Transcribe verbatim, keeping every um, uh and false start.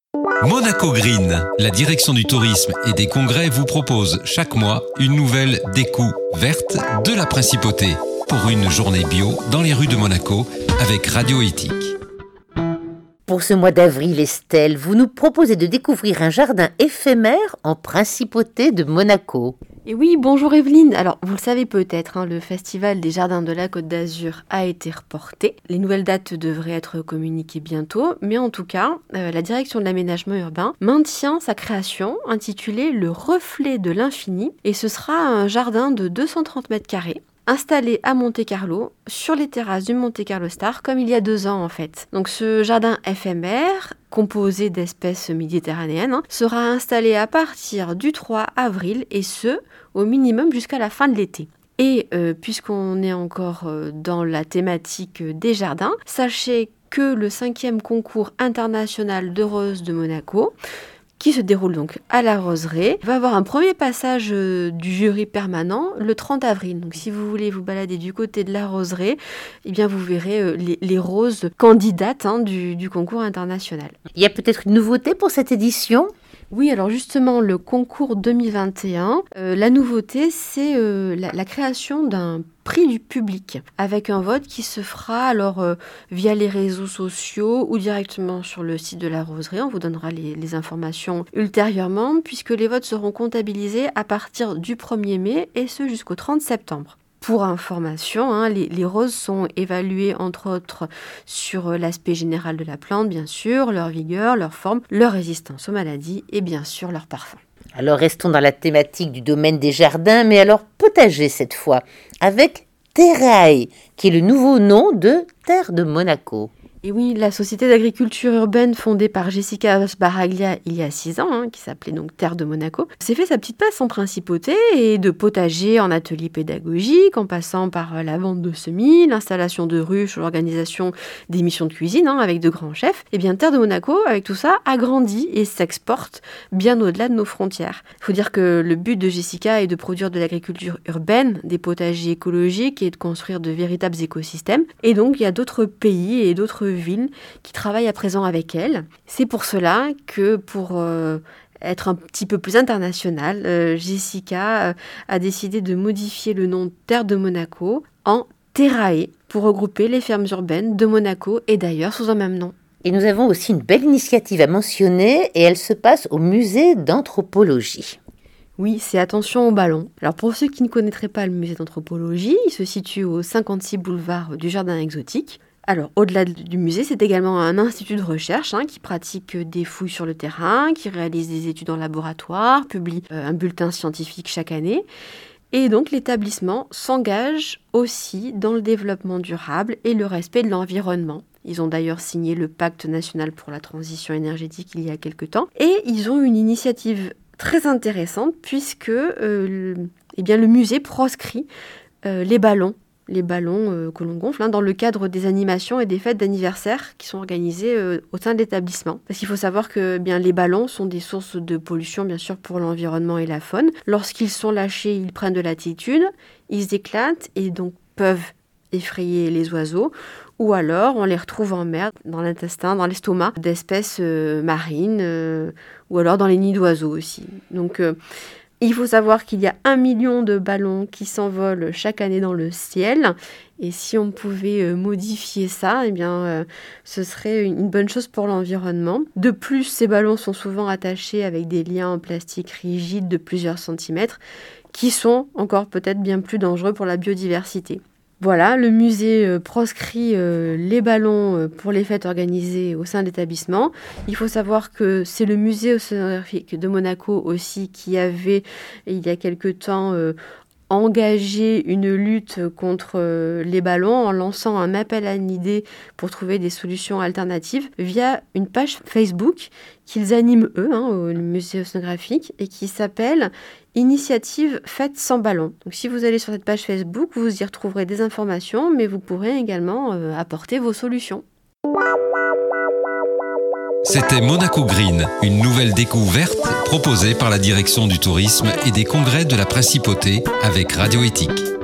Monaco Green, la direction du tourisme et des congrès vous propose chaque mois une nouvelle découverte de la principauté pour une journée bio dans les rues de Monaco avec Radio Éthique. Pour ce mois d'avril, Estelle, vous nous proposez de découvrir un jardin éphémère en principauté de Monaco. Et oui, bonjour Evelyne. Alors, vous le savez peut-être, hein, le Festival des Jardins de la Côte d'Azur a été reporté. Les nouvelles dates devraient être communiquées bientôt, mais en tout cas, euh, la direction de l'aménagement urbain maintient sa création intitulée Le Reflet de l'Infini, et ce sera un jardin de deux cent trente mètres carrés. Installé à Monte-Carlo, sur les terrasses du Monte-Carlo Star, comme il y a deux ans en fait. Donc ce jardin éphémère, composé d'espèces méditerranéennes, hein, sera installé à partir du trois avril, et ce, au minimum jusqu'à la fin de l'été. Et euh, puisqu'on est encore euh, dans la thématique des jardins, sachez que le cinquième concours international de roses de Monaco, qui se déroule donc à la Roseraie, va avoir un premier passage euh, du jury permanent le trente avril. Donc si vous voulez vous balader du côté de la Roseraie, eh bien vous verrez euh, les, les roses candidates hein, du, du concours international. Il y a peut-être une nouveauté pour cette édition ? Oui, alors justement, le concours deux mille vingt et un, euh, la nouveauté, c'est euh, la, la création d'un prix du public, avec un vote qui se fera alors euh, via les réseaux sociaux ou directement sur le site de la Roseraie. On vous donnera les, les informations ultérieurement, puisque les votes seront comptabilisés à partir du premier mai, et ce jusqu'au trente septembre. Pour information, hein, les, les roses sont évaluées entre autres sur l'aspect général de la plante, bien sûr, leur vigueur, leur forme, leur résistance aux maladies et bien sûr leur parfum. Alors restons dans la thématique du domaine des jardins, mais alors potager cette fois, avec Terrae, qui est le nouveau nom de Terre de Monaco. Et oui, la société d'agriculture urbaine fondée par Jessica Sbaraglia il y a six ans, hein, qui s'appelait donc Terre de Monaco, s'est fait sa petite place en principauté, et de potager en atelier pédagogique, en passant par la vente de semis, l'installation de ruches, l'organisation des missions de cuisine hein, avec de grands chefs. Et bien Terre de Monaco, avec tout ça, a grandi et s'exporte bien au-delà de nos frontières. Il faut dire que le but de Jessica est de produire de l'agriculture urbaine, des potagers écologiques et de construire de véritables écosystèmes. Et donc il y a d'autres pays et d'autres villes qui travaillent à présent avec elle. C'est pour cela que pour euh, être un petit peu plus internationale, euh, Jessica euh, a décidé de modifier le nom Terre de Monaco en Terrae pour regrouper les fermes urbaines de Monaco et d'ailleurs sous un même nom. Et nous avons aussi une belle initiative à mentionner, et elle se passe au musée d'anthropologie. Oui, c'est Attention au ballon. Alors pour ceux qui ne connaîtraient pas le musée d'anthropologie, il se situe au cinquante-six boulevard du Jardin Exotique. Alors, au-delà du musée, c'est également un institut de recherche hein, qui pratique des fouilles sur le terrain, qui réalise des études en laboratoire, publie euh, un bulletin scientifique chaque année. Et donc, l'établissement s'engage aussi dans le développement durable et le respect de l'environnement. Ils ont d'ailleurs signé le Pacte national pour la transition énergétique il y a quelque temps. Et ils ont une initiative très intéressante puisque euh, eh bien, le musée proscrit euh, les ballons. les ballons euh, que l'on gonfle, hein, dans le cadre des animations et des fêtes d'anniversaire qui sont organisées euh, au sein de l'établissement. Parce qu'il faut savoir que eh bien, les ballons sont des sources de pollution, bien sûr, pour l'environnement et la faune. Lorsqu'ils sont lâchés, ils prennent de l'altitude, ils éclatent et donc peuvent effrayer les oiseaux, ou alors on les retrouve en mer, dans l'intestin, dans l'estomac d'espèces euh, marines, euh, ou alors dans les nids d'oiseaux aussi. Donc, euh, il faut savoir qu'il y a un million de ballons qui s'envolent chaque année dans le ciel. Et si on pouvait euh, modifier ça, eh bien, euh, ce serait une bonne chose pour l'environnement. De plus, ces ballons sont souvent attachés avec des liens en plastique rigides de plusieurs centimètres qui sont encore peut-être bien plus dangereux pour la biodiversité. Voilà, le musée euh, proscrit euh, les ballons euh, pour les fêtes organisées au sein de l'établissement. Il faut savoir que c'est le musée océanographique de Monaco aussi qui avait, il y a quelque temps, euh, engagé une lutte contre euh, les ballons en lançant un appel à une idée pour trouver des solutions alternatives via une page Facebook qu'ils animent eux, hein, au musée océanographique, et qui s'appelle Initiative Fête sans ballon. Donc si vous allez sur cette page Facebook, vous y retrouverez des informations, mais vous pourrez également euh, apporter vos solutions. C'était Monaco Green, une nouvelle découverte proposée par la direction du tourisme et des congrès de la principauté avec Radio Éthique.